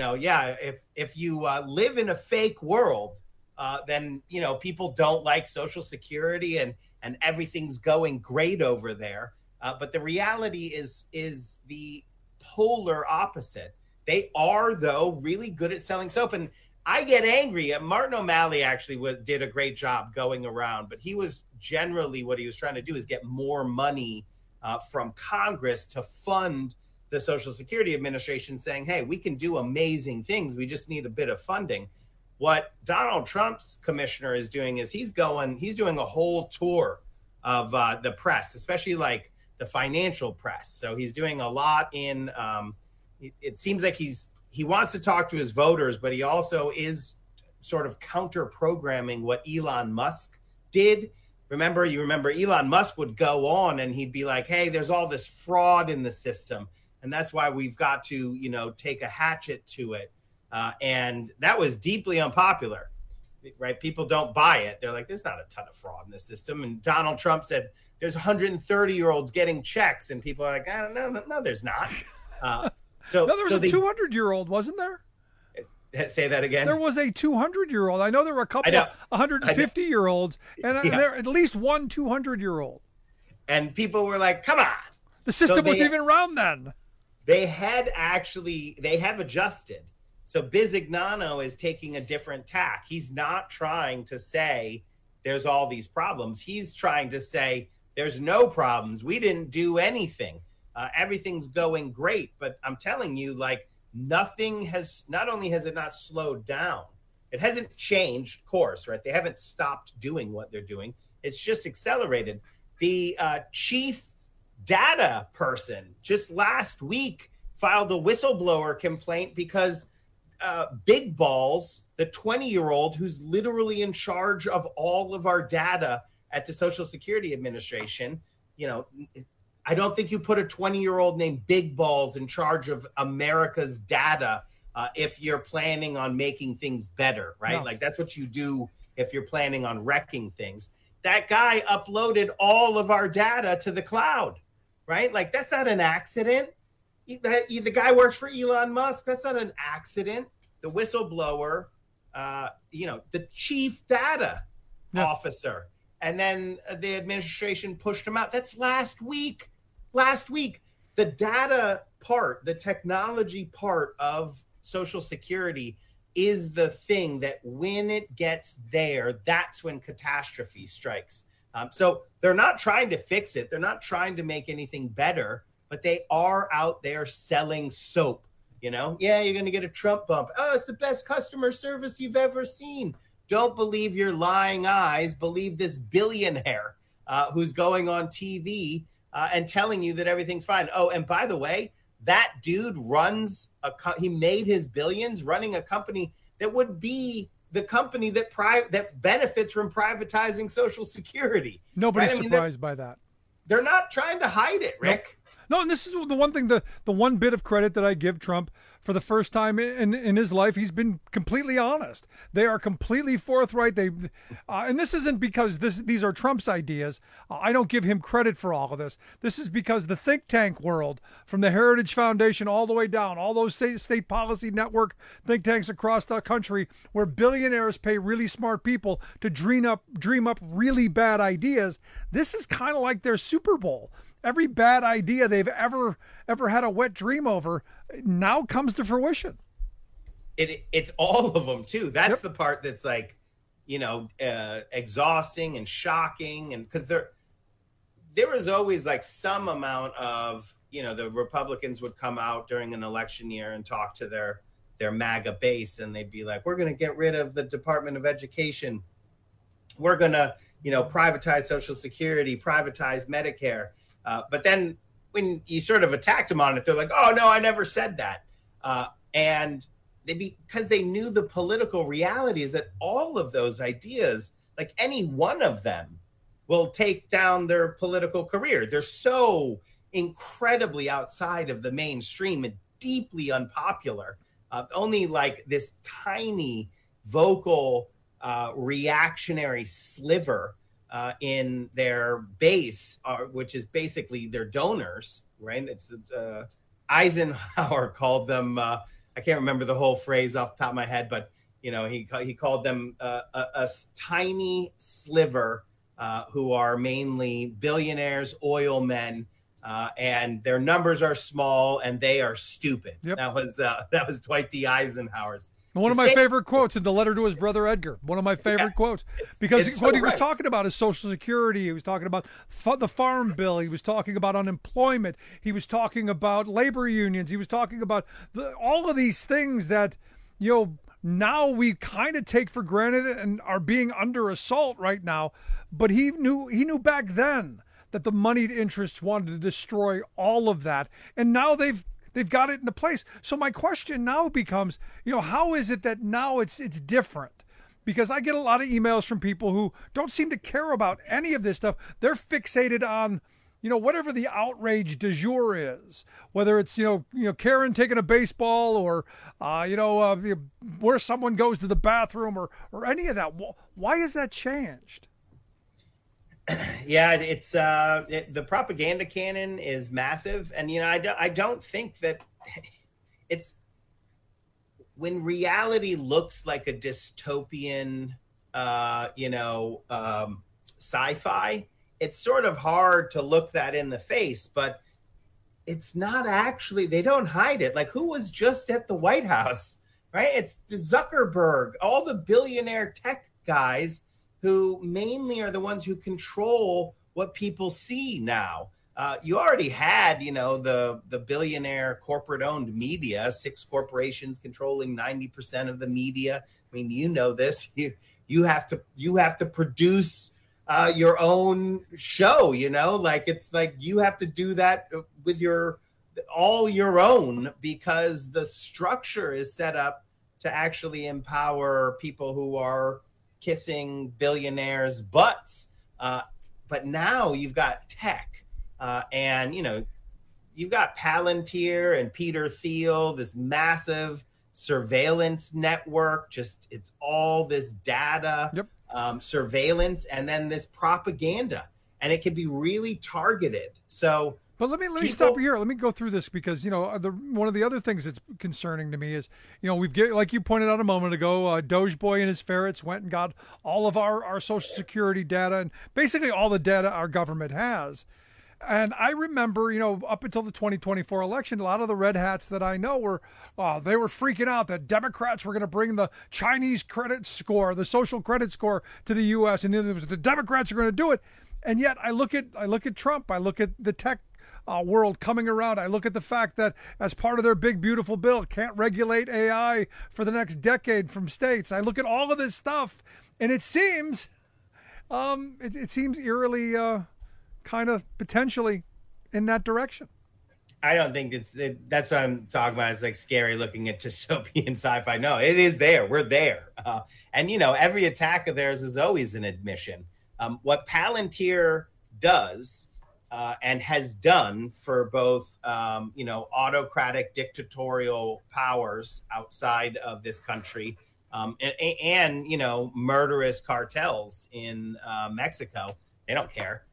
if you live in a fake world, then, people don't like Social Security and everything's going great over there. But the reality is the polar opposite. They are, though, really good at selling soap. And I get angry. Martin O'Malley actually did a great job going around, but he was generally, what he was trying to do is get more money from Congress to fund the Social Security Administration, saying, hey, we can do amazing things. We just need a bit of funding. What Donald Trump's commissioner is doing is he's doing a whole tour of the press, especially like the financial press. So he's doing a lot in, it seems like he wants to talk to his voters, but he also is sort of counter programming what Elon Musk did. You remember Elon Musk would go on and he'd be like, hey, there's all this fraud in the system. And that's why we've got to, take a hatchet to it. And that was deeply unpopular, right? People don't buy it. They're like, there's not a ton of fraud in the system. And Donald Trump said, there's 130-year-olds getting checks. And people are like, I don't know. No, there's not. There was a 200-year-old, wasn't there? Say that again. There was a 200-year-old. I know there were a couple of 150-year-olds, and there at least one 200-year-old. And people were like, come on. The system wasn't even around then. They have adjusted. So Bisignano is taking a different tack. He's not trying to say there's all these problems. He's trying to say there's no problems. We didn't do anything. Everything's going great. But I'm telling you, not only has it not slowed down, it hasn't changed course, right? They haven't stopped doing what they're doing. It's just accelerated. The chief data person just last week filed a whistleblower complaint because Big Balls, the 20-year-old who's literally in charge of all of our data at the Social Security Administration, I don't think you put a 20-year-old named Big Balls in charge of America's data if you're planning on making things better, right? No. That's what you do if you're planning on wrecking things. That guy uploaded all of our data to the cloud, right? That's not an accident. The guy works for Elon Musk. That's not an accident. The whistleblower, the chief data officer. And then the administration pushed him out. That's last week. The data part, the technology part of Social Security is the thing that when it gets there, that's when catastrophe strikes. So they're not trying to fix it. They're not trying to make anything better, but they are out there selling soap. Yeah, you're going to get a Trump bump. Oh, it's the best customer service you've ever seen. Don't believe your lying eyes. Believe this billionaire who's going on TV and telling you that everything's fine. Oh, and by the way, that dude runs he made his billions running a company that would be the company that benefits from privatizing Social Security. Nobody's surprised by that. They're not trying to hide it, Rick. No, and this is the one thing, the one bit of credit that I give Trump. For the first time in his life, he's been completely honest. They are completely forthright. And this isn't because these are Trump's ideas. I don't give him credit for all of this. This is because the think tank world, from the Heritage Foundation all the way down, all those state policy network think tanks across the country, where billionaires pay really smart people to dream up really bad ideas. This is kind of like their Super Bowl. Every bad idea they've ever had a wet dream over now comes to fruition. It's all of them too. That's the part that's like, exhausting and shocking, and because there was always like some amount of, the Republicans would come out during an election year and talk to their MAGA base, and they'd be like, we're going to get rid of the Department of Education, we're going to privatize Social Security, privatize Medicare. But then when you sort of attacked them on it, they're like, oh, no, I never said that. And because they knew the political reality is that all of those ideas, like any one of them, will take down their political career. They're so incredibly outside of the mainstream and deeply unpopular. Only like this tiny vocal reactionary sliver in their base, which is basically their donors, right? It's Eisenhower called them. I can't remember the whole phrase off the top of my head, but he called them a tiny sliver who are mainly billionaires, oil men, and their numbers are small and they are stupid. Yep. That was Dwight D. Eisenhower's. One of my favorite quotes in the letter to his brother Edgar. One of my favorite quotes. Because what he was talking about is Social Security. He was talking about the Farm Bill. He was talking about unemployment. He was talking about labor unions. He was talking about all of these things that, now we kind of take for granted and are being under assault right now. But he knew back then that the moneyed interests wanted to destroy all of that. And now they've got it into place. So my question now becomes, how is it that now it's different? Because I get a lot of emails from people who don't seem to care about any of this stuff. They're fixated on, whatever the outrage du jour is, whether it's, Karen taking a baseball or, where someone goes to the bathroom or any of that. Why has that changed? Yeah, it's the propaganda cannon is massive, and I don't think that it's when reality looks like a dystopian, sci-fi. It's sort of hard to look that in the face, but it's not actually. They don't hide it. Like, who was just at the White House, right? It's Zuckerberg, all the billionaire tech guys who mainly are the ones who control what people see now. You already had, the billionaire corporate-owned media, 6 corporations controlling 90% of the media. I mean, this. You have to produce your own show. It's like you have to do that with all your own, because the structure is set up to actually empower people who are kissing billionaires' butts. But now you've got tech and, you've got Palantir and Peter Thiel, this massive surveillance network. It's all this data, surveillance, and then this propaganda. And it can be really targeted. So, but let me stop here. Let me go through this because, one of the other things that's concerning to me is, like you pointed out a moment ago, Doge Boy and his ferrets went and got all of our Social Security data and basically all the data our government has. And I remember, up until the 2024 election, a lot of the red hats that I know they were freaking out that Democrats were going to bring the Chinese credit score, the social credit score to the U.S. and the Democrats are going to do it. And yet I look at Trump, I look at the tech world coming around. I look at the fact that as part of their big, beautiful bill, can't regulate AI for the next decade from states. I look at all of this stuff, and it seems, it seems eerily kind of potentially in that direction. I don't think that's what I'm talking about. It's like scary looking at dystopian sci-fi. No, it is there. We're there. And, every attack of theirs is always an admission. What Palantir does and has done for both, autocratic dictatorial powers outside of this country and murderous cartels in Mexico, they don't care.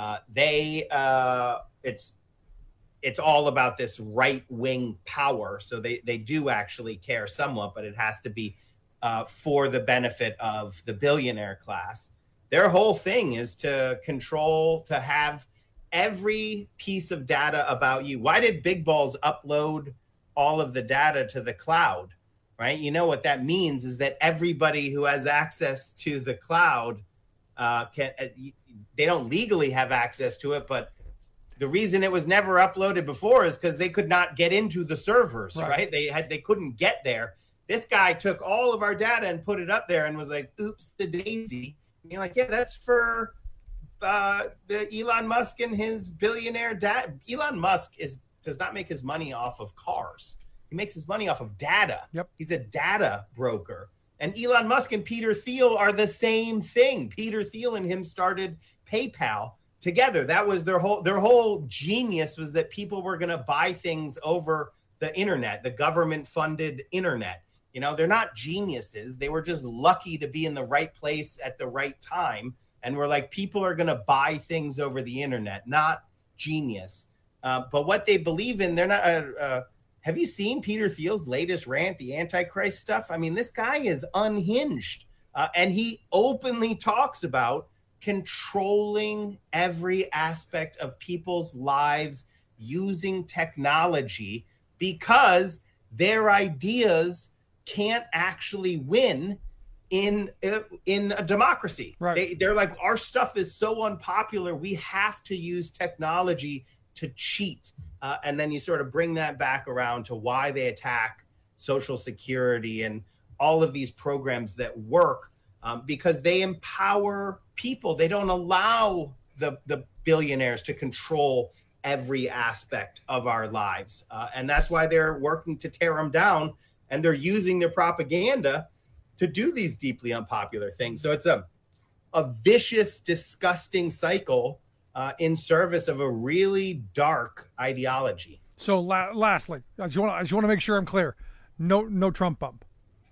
It's all about this right-wing power. So they do actually care somewhat, but it has to be for the benefit of the billionaire class. Their whole thing is to control, to have every piece of data about you. Why did Big Balls upload all of the data to the cloud, right? You know what that means is that everybody who has access to the cloud they don't legally have access to it, but the reason it was never uploaded before is because they could not get into the servers, right? They couldn't get there. This guy took all of our data and put it up there and was like, oops, the daisy. And you're like, yeah, that's for the Elon Musk and his billionaire dad. Elon Musk does not make his money off of cars. He makes his money off of data. Yep. He's a data broker. And Elon Musk and Peter Thiel are the same thing. Peter Thiel and him started PayPal together. That was their whole genius, was that people were going to buy things over the internet, the government funded internet. They're not geniuses. They were just lucky to be in the right place at the right time. And we're like, people are going to buy things over the internet, not genius. But what they believe in, they're not. Have you seen Peter Thiel's latest rant, the Antichrist stuff? I mean, this guy is unhinged. And he openly talks about controlling every aspect of people's lives using technology, because their ideas can't actually win in a democracy. Right. They're like, our stuff is so unpopular, we have to use technology to cheat. And then you sort of bring that back around to why they attack Social Security and all of these programs that work, because they empower people. They don't allow the billionaires to control every aspect of our lives. And that's why they're working to tear them down, and they're using their propaganda to do these deeply unpopular things. So it's a vicious, disgusting cycle in service of a really dark ideology. So lastly, I just want to make sure I'm clear. No Trump bump.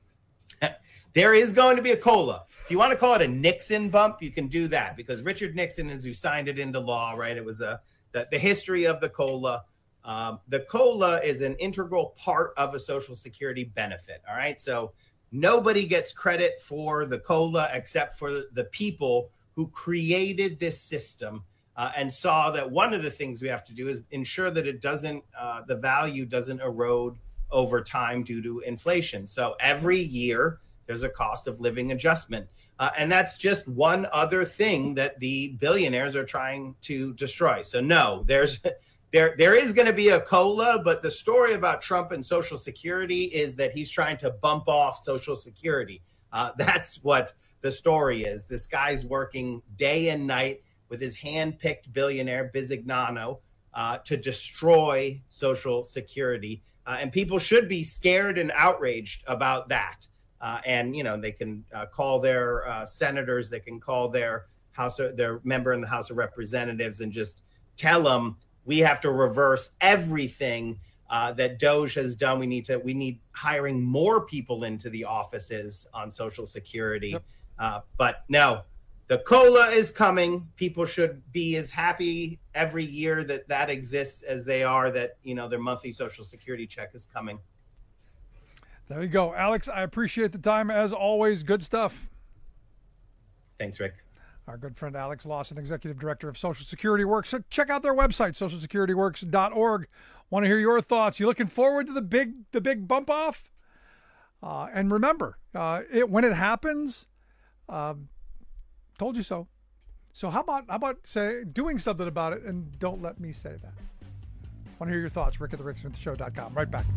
There is going to be a COLA. If you want to call it a Nixon bump, you can do that, because Richard Nixon is who signed it into law, right? It was the history of the COLA. The COLA is an integral part of a Social Security benefit, all right? So nobody gets credit for the COLA except for the people who created this system and saw that one of the things we have to do is ensure that it doesn't, the value doesn't erode over time due to inflation. So every year there's a cost of living adjustment. And that's just one other thing that the billionaires are trying to destroy. So no, there is going to be a COLA, but the story about Trump and Social Security is that he's trying to bump off Social Security. That's what the story is. This guy's working day and night with his hand-picked billionaire, Bisignano, to destroy Social Security. And people should be scared and outraged about that. And, they can call their senators, they can call their member in the House of Representatives and just tell them, we have to reverse everything that DOJ has done. We need hiring more people into the offices on Social Security. Yep. But no, the COLA is coming. People should be as happy every year that exists as they are that, their monthly Social Security check is coming. There you go. Alex, I appreciate the time as always. Good stuff. Thanks, Rick. Our good friend Alex Lawson, Executive Director of Social Security Works. Check out their website, socialsecurityworks.org. Want to hear your thoughts. You looking forward to the big bump off? And remember, when it happens, told you so. So how about say doing something about it, and don't let me say that. Want to hear your thoughts? Rick at thericksmithshow.com. Right back.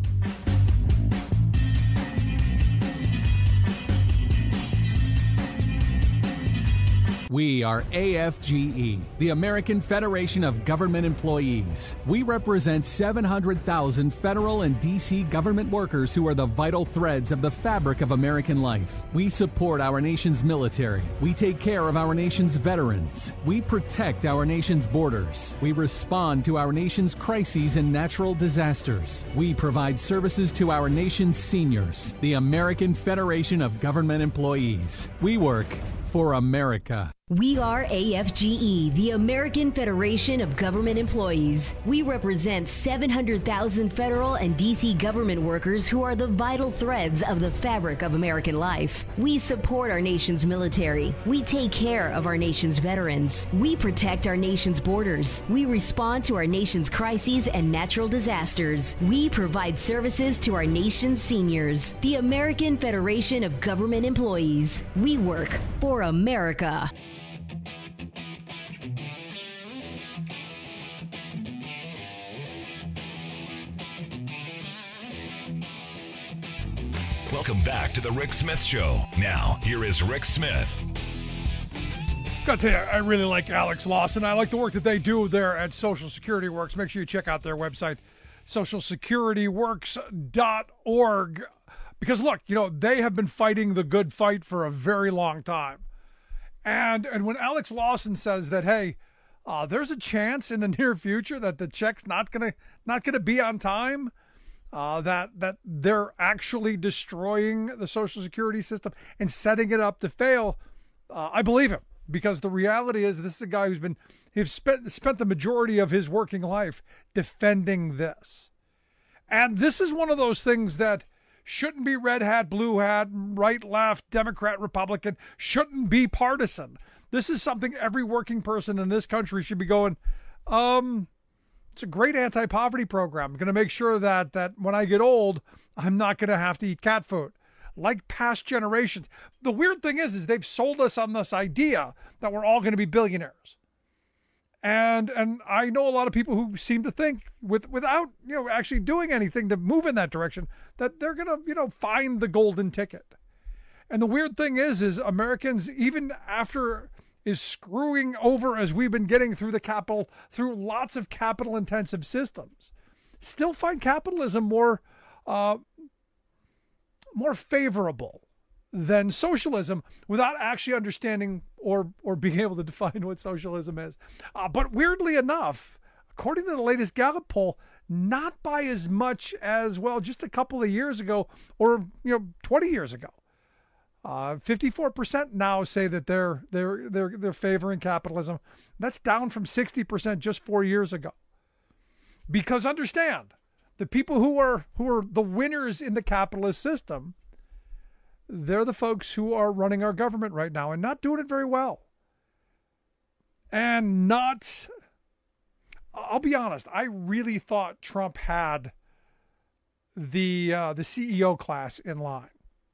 We are AFGE, the American Federation of Government Employees. We represent 700,000 federal and D.C. government workers who are the vital threads of the fabric of American life. We support our nation's military. We take care of our nation's veterans. We protect our nation's borders. We respond to our nation's crises and natural disasters. We provide services to our nation's seniors. The American Federation of Government Employees. We work for America. We are AFGE, the American Federation of Government Employees. We represent 700,000 federal and D.C. government workers who are the vital threads of the fabric of American life. We support our nation's military. We take care of our nation's veterans. We protect our nation's borders. We respond to our nation's crises and natural disasters. We provide services to our nation's seniors. The American Federation of Government Employees. We work for America. Welcome back to the Rick Smith Show. Now, here is Rick Smith. Got to tell you, I really like Alex Lawson. I like the work that they do there at Social Security Works. Make sure you check out their website, socialsecurityworks.org. Because look, they have been fighting the good fight for a very long time. And when Alex Lawson says that, hey, there's a chance in the near future that the check's not gonna be on time, that they're actually destroying the Social Security system and setting it up to fail, I believe him, because the reality is this is a guy who's spent the majority of his working life defending this. And this is one of those things that shouldn't be red hat, blue hat, right, left, Democrat, Republican, shouldn't be partisan. This is something every working person in this country should be going, it's a great anti-poverty program. I'm going to make sure that when I get old, I'm not going to have to eat cat food like past generations. The weird thing is they've sold us on this idea that we're all going to be billionaires. And I know a lot of people who seem to think without, actually doing anything to move in that direction, that they're going to, find the golden ticket. And the weird thing is Americans, even after is screwing over as we've been getting through lots of capital intensive systems, still find capitalism more favorable than socialism without actually understanding or being able to define what socialism is. But weirdly enough, according to the latest Gallup poll, not by as much as, just a couple of years ago or 20 years ago. 54% now say that they're favoring capitalism. That's down from 60% just 4 years ago. Because understand, the people who are the winners in the capitalist system, they're the folks who are running our government right now and not doing it very well. And I'll be honest, I really thought Trump had the CEO class in line.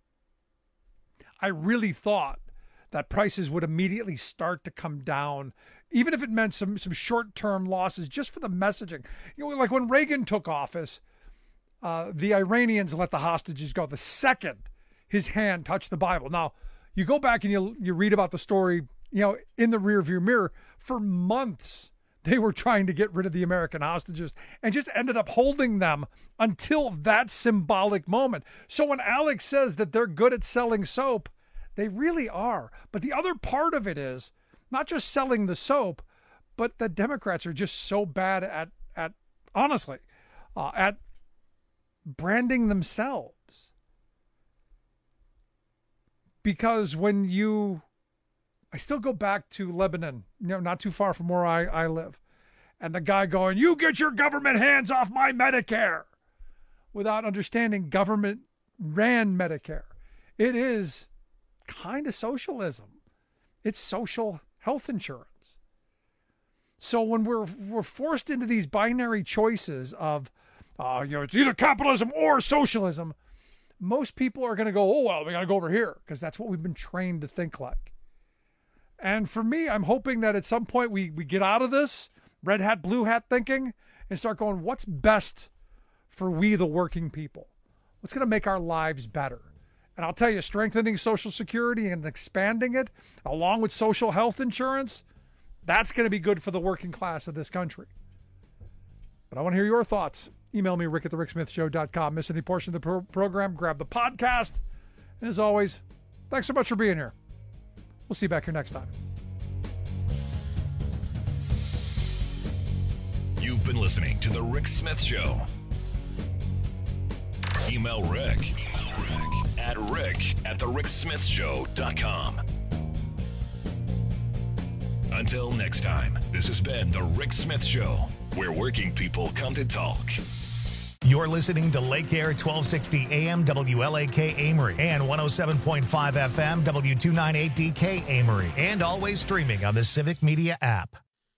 I really thought that prices would immediately start to come down, even if it meant some short-term losses just for the messaging. Like when Reagan took office, the Iranians let the hostages go the second his hand touched the Bible. Now, you go back and you read about the story, in the rearview mirror. For months, they were trying to get rid of the American hostages and just ended up holding them until that symbolic moment. So when Alex says that they're good at selling soap, they really are. But the other part of it is not just selling the soap, but the Democrats are just so bad at branding themselves. Because I still go back to Lebanon, not too far from where I live. And the guy going, "You get your government hands off my Medicare," without understanding government ran Medicare. It is kind of socialism. It's social health insurance. So when we're forced into these binary choices of, it's either capitalism or socialism, most people are going to go, we got to go over here because that's what we've been trained to think like. And for me, I'm hoping that at some point we get out of this red hat, blue hat thinking and start going, what's best for we, the working people? What's going to make our lives better? And I'll tell you, strengthening Social Security and expanding it, along with social health insurance, that's going to be good for the working class of this country. But I want to hear your thoughts. Email me, rick@thericksmithshow.com. Miss any portion of the program, grab the podcast. And as always, thanks so much for being here. We'll see you back here next time. You've been listening to The Rick Smith Show. Email Rick at rick@thericksmithshow.com. Until next time, this has been The Rick Smith Show, where working people come to talk. You're listening to Lake Air 1260 AM WLAK Amory and 107.5 FM W298DK Amory, and always streaming on the Civic Media app.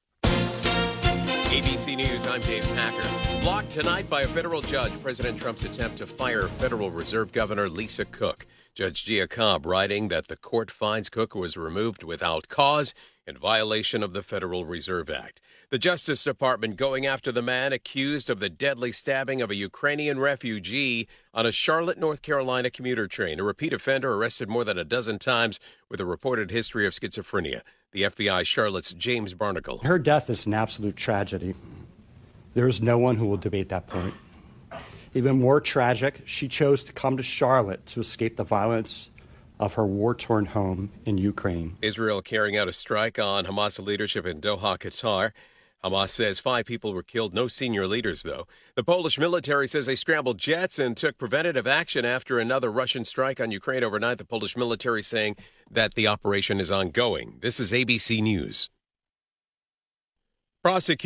ABC News, I'm Dave Packer. Blocked tonight by a federal judge, President Trump's attempt to fire Federal Reserve Governor Lisa Cook. Judge Gia Cobb writing that the court finds Cook was removed without cause in violation of the Federal Reserve Act. The Justice Department going after the man accused of the deadly stabbing of a Ukrainian refugee on a Charlotte, North Carolina commuter train. A repeat offender arrested more than a dozen times with a reported history of schizophrenia. The FBI Charlotte's James Barnacle. Her death is an absolute tragedy. There is no one who will debate that point. Even more tragic, she chose to come to Charlotte to escape the violence of her war-torn home in Ukraine. Israel carrying out a strike on Hamas leadership in Doha, Qatar. Hamas says 5 people were killed, no senior leaders, though. The Polish military says they scrambled jets and took preventative action after another Russian strike on Ukraine overnight. The Polish military saying that the operation is ongoing. This is ABC News. Prosecutors